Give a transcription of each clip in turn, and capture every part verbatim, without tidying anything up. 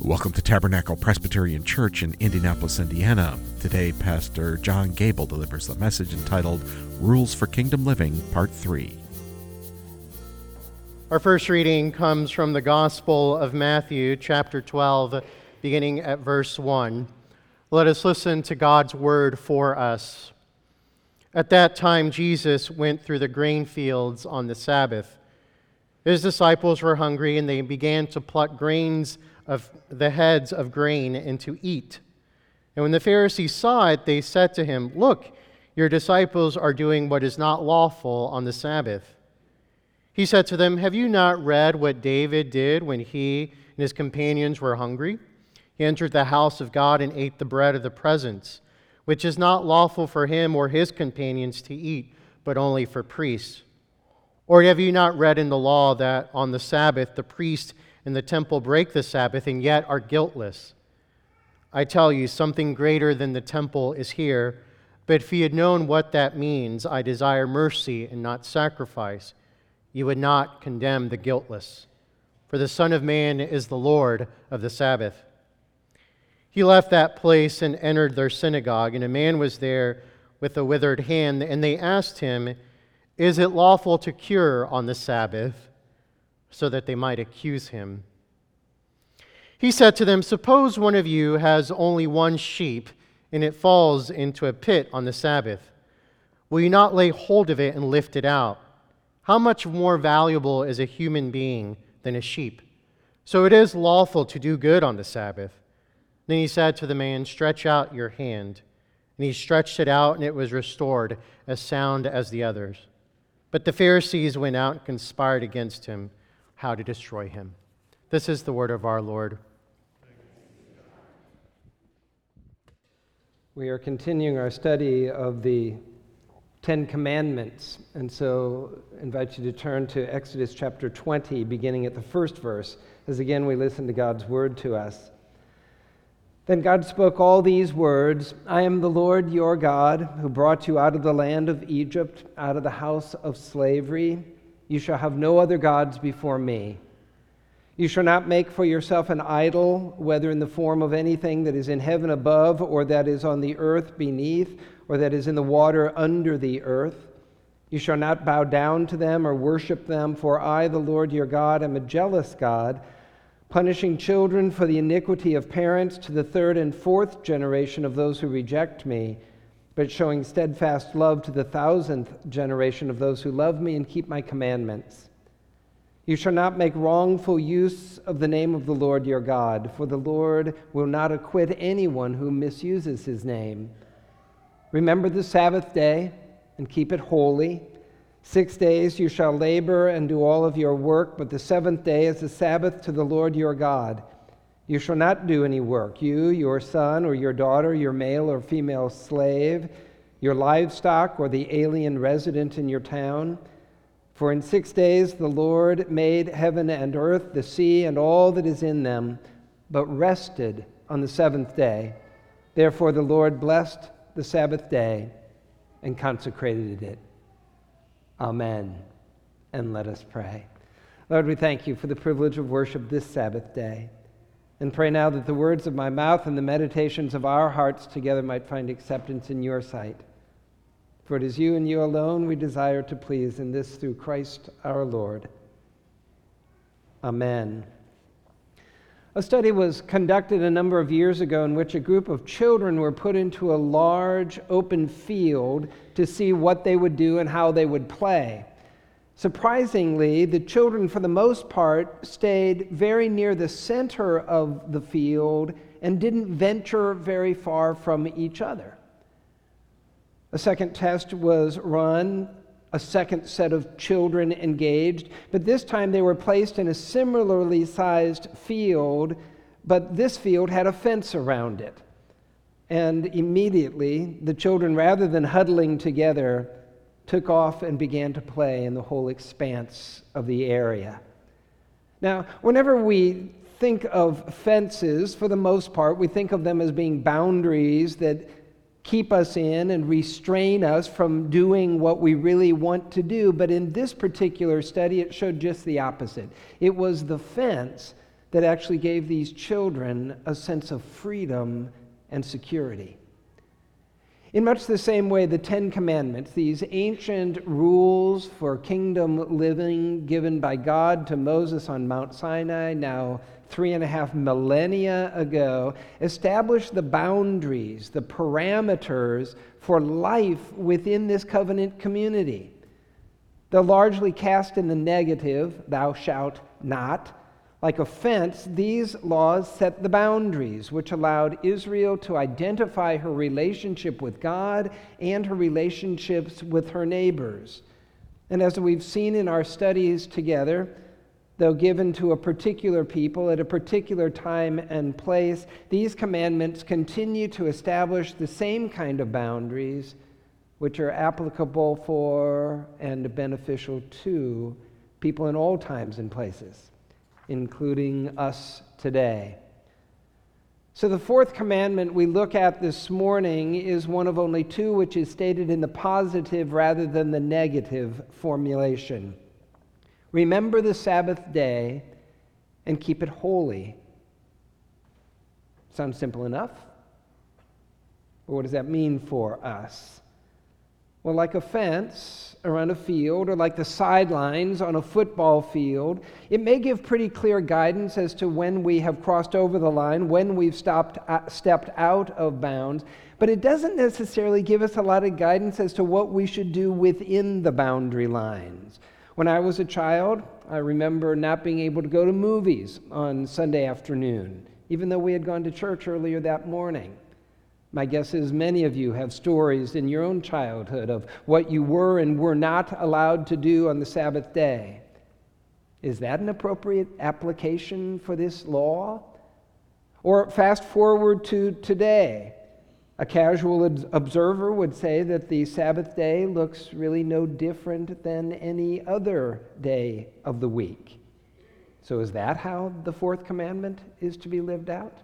Welcome to Tabernacle Presbyterian Church in Indianapolis, Indiana. Today, Pastor John Gable delivers the message entitled Rules for Kingdom Living, Part three. Our first reading comes from the Gospel of Matthew, chapter twelve, beginning at verse one. Let us listen to God's word for us. At that time, Jesus went through the grain fields on the Sabbath. His disciples were hungry, and they began to pluck grains of the heads of grain and to eat. And when the Pharisees saw it, they said to him, "Look, your disciples are doing what is not lawful on the Sabbath." He said to them, "Have you not read what David did when he and his companions were hungry? He entered the house of God and ate the bread of the presence, which is not lawful for him or his companions to eat, but only for priests. Or have you not read in the law that on the Sabbath the priest in the temple break the Sabbath and yet are guiltless? I tell you, something greater than the temple is here. But if you had known what that means, I desire mercy and not sacrifice, you would not condemn the guiltless. For the Son of Man is the Lord of the Sabbath." He left that place and entered their synagogue, and a man was there with a withered hand, and they asked him, "Is it lawful to cure on the Sabbath?" so that they might accuse him. He said to them, "Suppose one of you has only one sheep, and it falls into a pit on the Sabbath. Will you not lay hold of it and lift it out? How much more valuable is a human being than a sheep? So it is lawful to do good on the Sabbath." Then he said to the man, "Stretch out your hand." And he stretched it out, and it was restored, as sound as the others. But the Pharisees went out and conspired against him, how to destroy him. This is the word of our Lord. We are continuing our study of the Ten Commandments, and so I invite you to turn to Exodus chapter twenty, beginning at the first verse, as again we listen to God's word to us. Then God spoke all these words, "I am the Lord your God, who brought you out of the land of Egypt, out of the house of slavery. You shall have no other gods before me. You shall not make for yourself an idol, whether in the form of anything that is in heaven above, or that is on the earth beneath, or that is in the water under the earth. You shall not bow down to them or worship them, for I, the Lord your God, am a jealous God, punishing children for the iniquity of parents to the third and fourth generation of those who reject me, but showing steadfast love to the thousandth generation of those who love me and keep my commandments. You shall not make wrongful use of the name of the Lord your God, for the Lord will not acquit anyone who misuses his name. Remember the Sabbath day and keep it holy. Six days you shall labor and do all of your work, but the seventh day is the Sabbath to the Lord your God. You shall not do any work, you, your son or your daughter, your male or female slave, your livestock or the alien resident in your town. For in six days the Lord made heaven and earth, the sea, and all that is in them, but rested on the seventh day. Therefore the Lord blessed the Sabbath day and consecrated it." Amen. And let us pray. Lord, we thank you for the privilege of worship this Sabbath day, and pray now that the words of my mouth and the meditations of our hearts together might find acceptance in your sight. For it is you and you alone we desire to please, and this through Christ our Lord. Amen. A study was conducted a number of years ago in which a group of children were put into a large open field to see what they would do and how they would play. Surprisingly, the children, for the most part, stayed very near the center of the field and didn't venture very far from each other. A second test was run, a second set of children engaged, but this time they were placed in a similarly sized field, but this field had a fence around it. And immediately, the children, rather than huddling together, took off and began to play in the whole expanse of the area. Now, whenever we think of fences, for the most part, we think of them as being boundaries that keep us in and restrain us from doing what we really want to do. But in this particular study, it showed just the opposite. It was the fence that actually gave these children a sense of freedom and security. In much the same way, the Ten Commandments, these ancient rules for kingdom living given by God to Moses on Mount Sinai, now three and a half millennia ago, established the boundaries, the parameters for life within this covenant community. Though largely cast in the negative, thou shalt not, like a fence, these laws set the boundaries, which allowed Israel to identify her relationship with God and her relationships with her neighbors. And as we've seen in our studies together, though given to a particular people at a particular time and place, these commandments continue to establish the same kind of boundaries which are applicable for and beneficial to people in all times and places, including us today. So the fourth commandment we look at this morning is one of only two which is stated in the positive rather than the negative formulation. Remember the Sabbath day and keep it holy. Sounds simple enough? But what does that mean for us? Well, like a fence around a field or like the sidelines on a football field, it may give pretty clear guidance as to when we have crossed over the line, when we've stopped, uh, stepped out of bounds, but it doesn't necessarily give us a lot of guidance as to what we should do within the boundary lines. When I was a child, I remember not being able to go to movies on Sunday afternoon, even though we had gone to church earlier that morning. My guess is many of you have stories in your own childhood of what you were and were not allowed to do on the Sabbath day. Is that an appropriate application for this law? Or fast forward to today. A casual observer would say that the Sabbath day looks really no different than any other day of the week. So is that how the fourth commandment is to be lived out?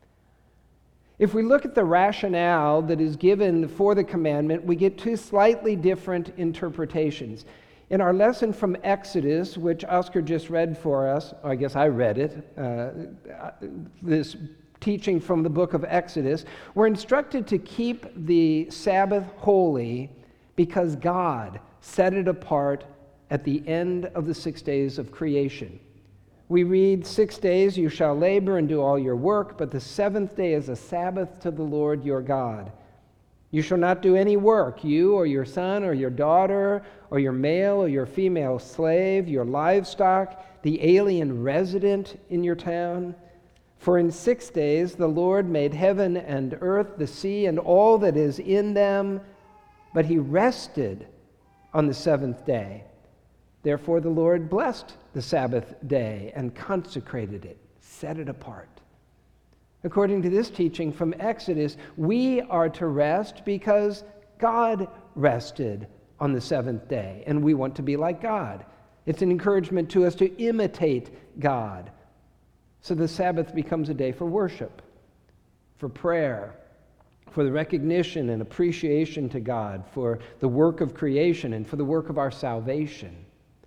If we look at the rationale that is given for the commandment, we get two slightly different interpretations. In our lesson from Exodus, which Oscar just read for us, or I guess I read it, uh, this teaching from the book of Exodus, we're instructed to keep the Sabbath holy because God set it apart at the end of the six days of creation. We read, six days you shall labor and do all your work, but the seventh day is a Sabbath to the Lord your God. You shall not do any work, you or your son or your daughter or your male or your female slave, your livestock, the alien resident in your town. For in six days the Lord made heaven and earth, the sea, and all that is in them, but he rested on the seventh day. Therefore the Lord blessed the Sabbath day and consecrated it, set it apart. According to this teaching from Exodus, we are to rest because God rested on the seventh day, and we want to be like God. It's an encouragement to us to imitate God. So the Sabbath becomes a day for worship, for prayer, for the recognition and appreciation to God, for the work of creation and for the work of our salvation.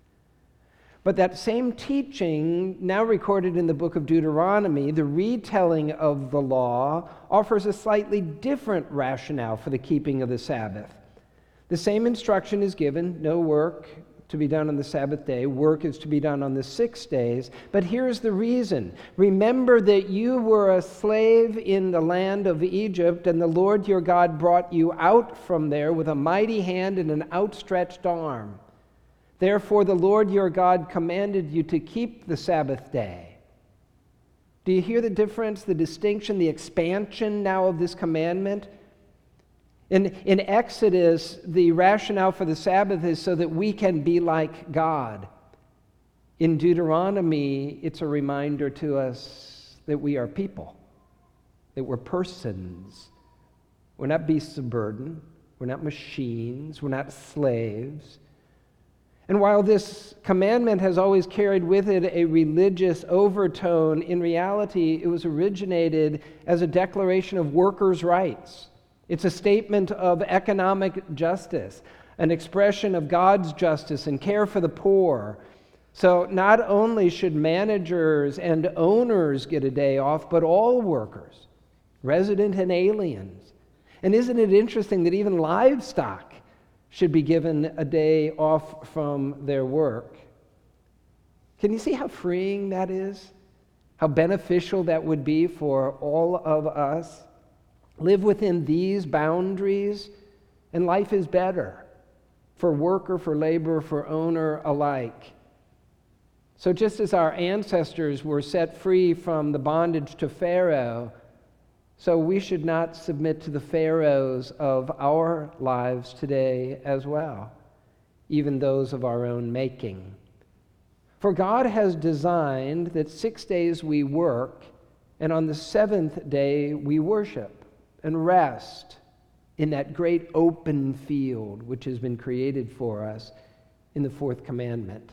But that same teaching, now recorded in the book of Deuteronomy, the retelling of the law, offers a slightly different rationale for the keeping of the Sabbath. The same instruction is given, no work to be done on the Sabbath day, work is to be done on the six days. But here's the reason. Remember that you were a slave in the land of Egypt, and the Lord your God brought you out from there with a mighty hand and an outstretched arm. Therefore, the Lord your God commanded you to keep the Sabbath day. Do you hear the difference, the distinction, the expansion now of this commandment? In, in Exodus, the rationale for the Sabbath is so that we can be like God. In Deuteronomy, it's a reminder to us that we are people, that we're persons. We're not beasts of burden. We're not machines. We're not slaves. And while this commandment has always carried with it a religious overtone, in reality it was originated as a declaration of workers' rights. It's a statement of economic justice, an expression of God's justice and care for the poor. So not only should managers and owners get a day off, but all workers, resident and aliens. And isn't it interesting that even livestock should be given a day off from their work? Can you see how freeing that is? How beneficial that would be for all of us? Live within these boundaries, and life is better for worker, for laborer, for owner alike. So just as our ancestors were set free from the bondage to Pharaoh, so we should not submit to the pharaohs of our lives today as well, even those of our own making. For God has designed that six days we work, and on the seventh day we worship and rest in that great open field which has been created for us in the fourth commandment.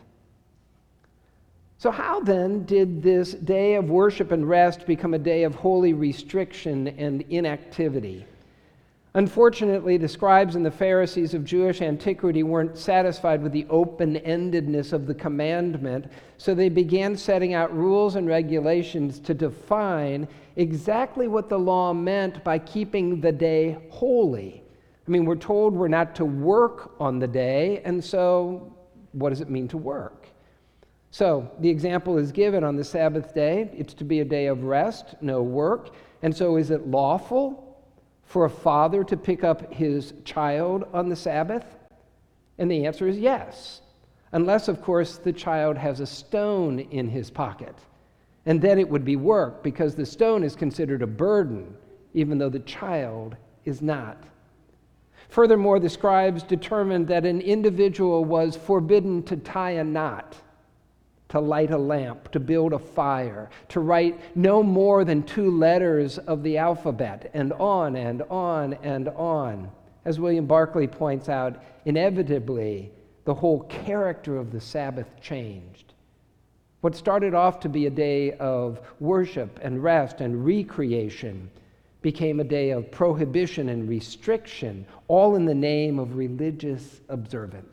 So how then did this day of worship and rest become a day of holy restriction and inactivity? Unfortunately, the scribes and the Pharisees of Jewish antiquity weren't satisfied with the open-endedness of the commandment, so they began setting out rules and regulations to define exactly what the law meant by keeping the day holy. I mean, we're told we're not to work on the day, and so what does it mean to work? So the example is given on the Sabbath day. It's to be a day of rest, no work. And so is it lawful for a father to pick up his child on the Sabbath? And the answer is yes, unless, of course, the child has a stone in his pocket. And then it would be work, because the stone is considered a burden, even though the child is not. Furthermore, the scribes determined that an individual was forbidden to tie a knot, to light a lamp, to build a fire, to write no more than two letters of the alphabet, and on and on and on. As William Barclay points out, inevitably, the whole character of the Sabbath changed. What started off to be a day of worship and rest and recreation became a day of prohibition and restriction, all in the name of religious observance.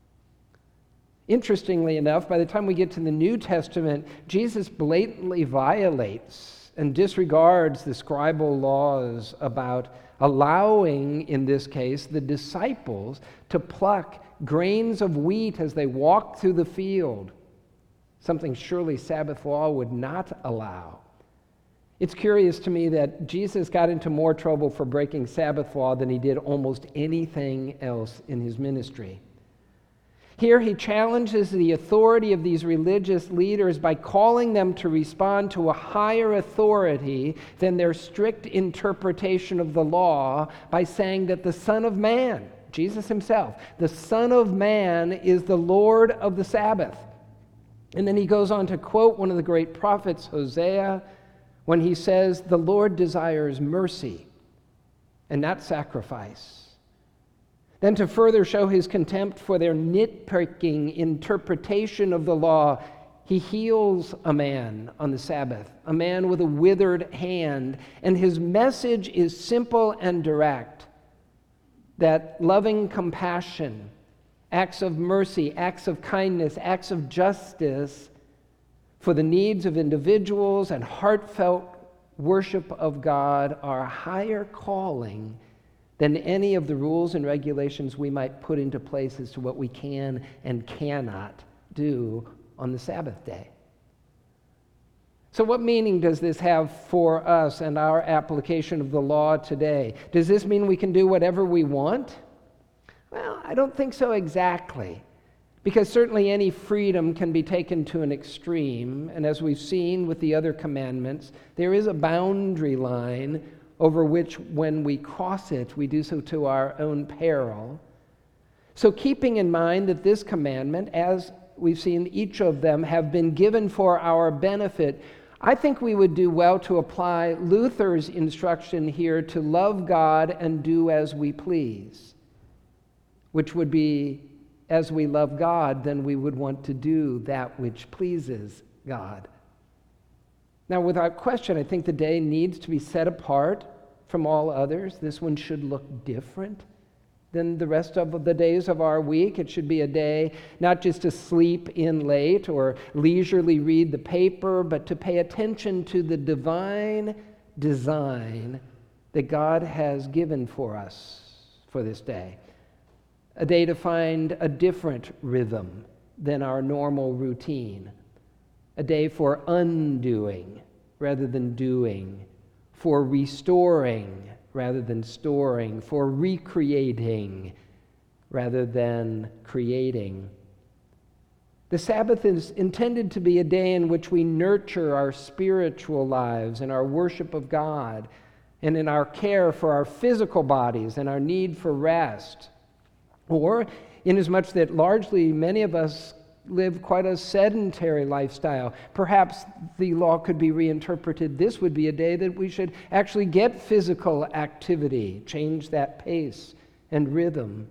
Interestingly enough, by the time we get to the New Testament, Jesus blatantly violates and disregards the scribal laws about allowing, in this case, the disciples to pluck grains of wheat as they walk through the field, something surely Sabbath law would not allow. It's curious to me that Jesus got into more trouble for breaking Sabbath law than he did almost anything else in his ministry. Here he challenges the authority of these religious leaders by calling them to respond to a higher authority than their strict interpretation of the law by saying that the Son of Man, Jesus himself, the Son of Man is the Lord of the Sabbath. And then he goes on to quote one of the great prophets, Hosea, when he says, "The Lord desires mercy and not sacrifice." Then to further show his contempt for their nitpicking interpretation of the law, he heals a man on the Sabbath, a man with a withered hand, and his message is simple and direct, that loving compassion, acts of mercy, acts of kindness, acts of justice for the needs of individuals and heartfelt worship of God are a higher calling than any of the rules and regulations we might put into place as to what we can and cannot do on the Sabbath day. So what meaning does this have for us and our application of the law today? Does this mean we can do whatever we want? Well, I don't think so exactly, because certainly any freedom can be taken to an extreme, and as we've seen with the other commandments, there is a boundary line over which, when we cross it, we do so to our own peril. So keeping in mind that this commandment, as we've seen each of them, have been given for our benefit, I think we would do well to apply Luther's instruction here to love God and do as we please, which would be, as we love God, then we would want to do that which pleases God. Now, without question, I think the day needs to be set apart from all others. This one should look different than the rest of the days of our week. It should be a day not just to sleep in late or leisurely read the paper, but to pay attention to the divine design that God has given for us for this day. A day to find a different rhythm than our normal routine. A day for undoing rather than doing, for restoring rather than storing, for recreating rather than creating. The Sabbath is intended to be a day in which we nurture our spiritual lives and our worship of God, and in our care for our physical bodies and our need for rest. Or, inasmuch that largely many of us live quite a sedentary lifestyle, perhaps the law could be reinterpreted. This would be a day that we should actually get physical activity, change that pace and rhythm.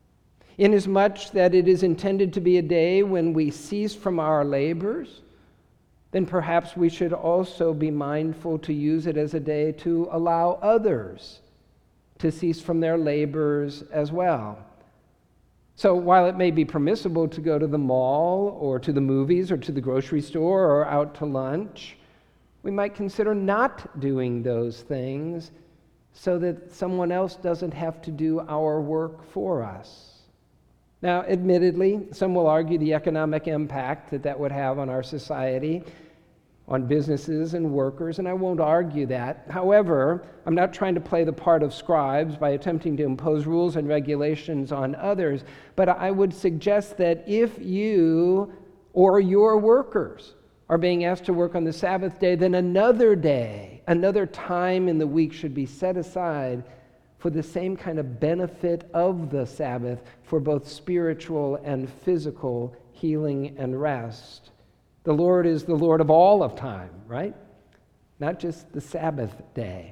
Inasmuch that it is intended to be a day when we cease from our labors, then perhaps we should also be mindful to use it as a day to allow others to cease from their labors as well. So while it may be permissible to go to the mall or to the movies or to the grocery store or out to lunch, we might consider not doing those things so that someone else doesn't have to do our work for us. Now, admittedly, some will argue the economic impact that that would have on our society, on businesses and workers, and I won't argue that. However, I'm not trying to play the part of scribes by attempting to impose rules and regulations on others, but I would suggest that if you or your workers are being asked to work on the Sabbath day, then another day, another time in the week should be set aside for the same kind of benefit of the Sabbath for both spiritual and physical healing and rest. The Lord is the Lord of all of time, right? Not just the Sabbath day.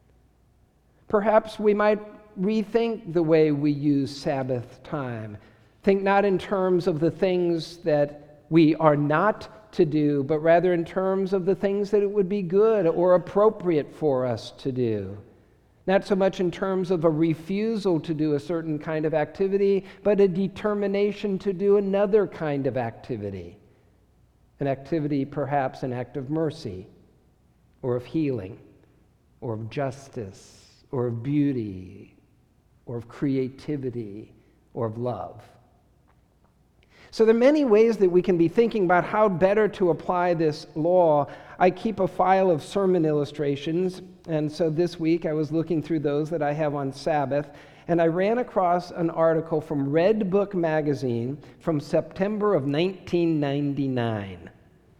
Perhaps we might rethink the way we use Sabbath time. Think not in terms of the things that we are not to do, but rather in terms of the things that it would be good or appropriate for us to do. Not so much in terms of a refusal to do a certain kind of activity, but a determination to do another kind of activity. An activity, perhaps an act of mercy, or of healing, or of justice, or of beauty, or of creativity, or of love. So there are many ways that we can be thinking about how better to apply this law. I keep a file of sermon illustrations, and so this week I was looking through those that I have on Sabbath, and I ran across an article from Red Book magazine from September of nineteen ninety-nine.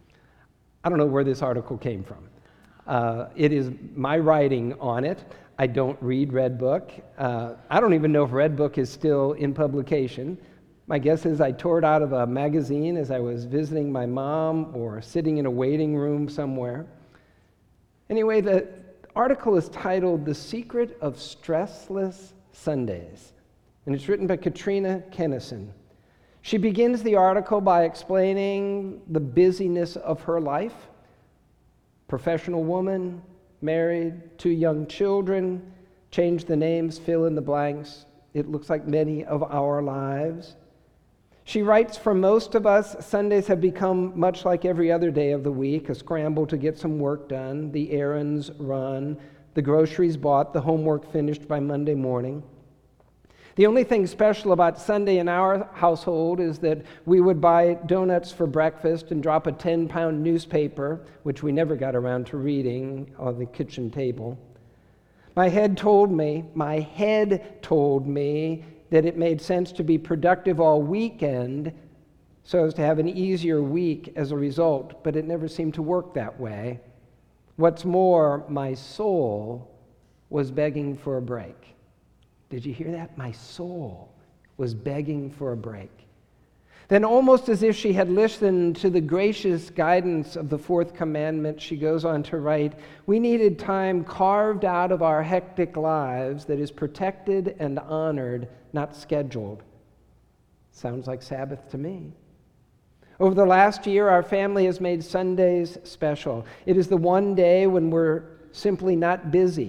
I don't know where this article came from. Uh, it is my writing on it. I don't read Red Book. Uh, I don't even know if Red Book is still in publication. My guess is I tore it out of a magazine as I was visiting my mom or sitting in a waiting room somewhere. Anyway, the article is titled "The Secret of Stressless Sundays," and it's written by Katrina Kennison. She begins the article by explaining the busyness of her life. Professional woman, married, two young children, change the names, fill in the blanks. It looks like many of our lives. She writes, for most of us, Sundays have become much like every other day of the week, a scramble to get some work done, the errands run, the groceries bought, the homework finished by Monday morning. The only thing special about Sunday in our household is that we would buy donuts for breakfast and drop a ten-pound newspaper, which we never got around to reading, on the kitchen table. My head told me, my head told me that it made sense to be productive all weekend so as to have an easier week as a result, but it never seemed to work that way. What's more, my soul was begging for a break. Did you hear that? My soul was begging for a break. Then, almost as if she had listened to the gracious guidance of the fourth commandment, she goes on to write, we needed time carved out of our hectic lives that is protected and honored, not scheduled. Sounds like Sabbath to me. Over the last year, our family has made Sundays special. It is the one day when we're simply not busy,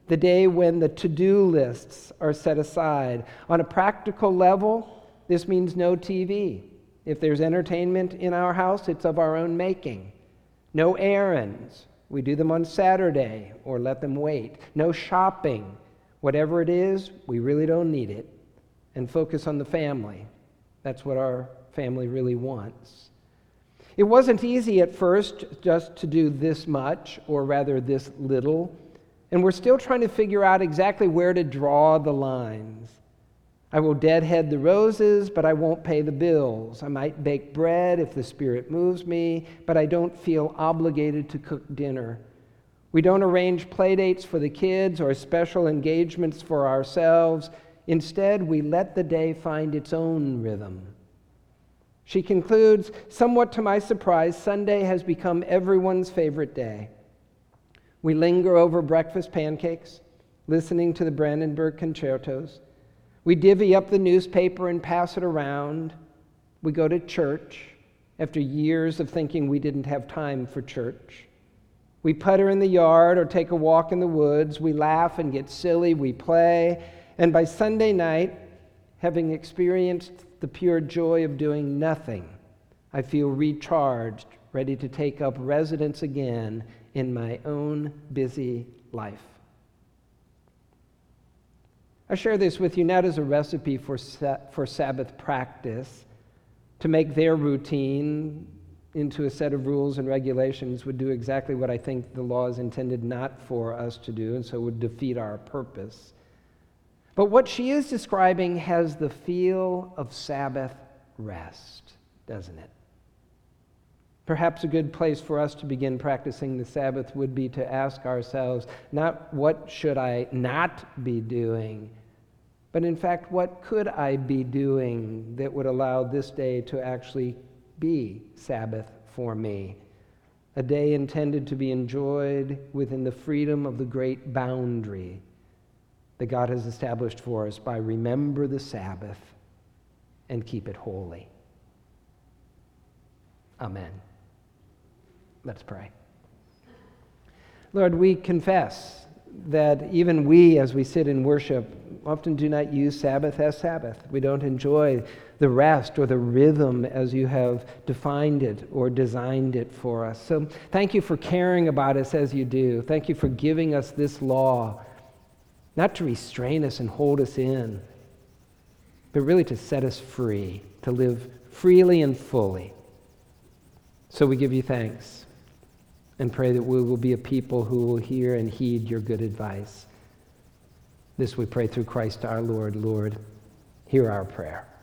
the day when the to-do lists are set aside. On a practical level, this means no T V. If there's entertainment in our house, it's of our own making. No errands. We do them on Saturday or let them wait. No shopping. Whatever it is, we really don't need it. And focus on the family. That's what our family really wants. It wasn't easy at first just to do this much, or rather this little. And we're still trying to figure out exactly where to draw the lines. I will deadhead the roses, but I won't pay the bills. I might bake bread if the Spirit moves me, but I don't feel obligated to cook dinner. We don't arrange play dates for the kids or special engagements for ourselves. Instead, we let the day find its own rhythm. She concludes, somewhat to my surprise, Sunday has become everyone's favorite day. We linger over breakfast pancakes, listening to the Brandenburg concertos. We divvy up the newspaper and pass it around. We go to church after years of thinking we didn't have time for church. We putter in the yard or take a walk in the woods. We laugh and get silly. We play. And by Sunday night, having experienced the pure joy of doing nothing, I feel recharged, ready to take up residence again in my own busy life. I share this with you not as a recipe for sa- for Sabbath practice, to make their routine into a set of rules and regulations would do exactly what I think the law is intended not for us to do, and so would defeat our purpose. But what she is describing has the feel of Sabbath rest, doesn't it? Perhaps a good place for us to begin practicing the Sabbath would be to ask ourselves, not what should I not be doing, but in fact, what could I be doing that would allow this day to actually be Sabbath for me? A day intended to be enjoyed within the freedom of the great boundary that God has established for us by remember the Sabbath and keep it holy. Amen. Let's pray. Lord, we confess that even we, as we sit in worship, often do not use Sabbath as Sabbath. We don't enjoy the rest or the rhythm as you have defined it or designed it for us. So thank you for caring about us as you do. Thank you for giving us this law, not to restrain us and hold us in, but really to set us free, to live freely and fully. So we give you thanks and pray that we will be a people who will hear and heed your good advice. This we pray through Christ our Lord. Lord, hear our prayer.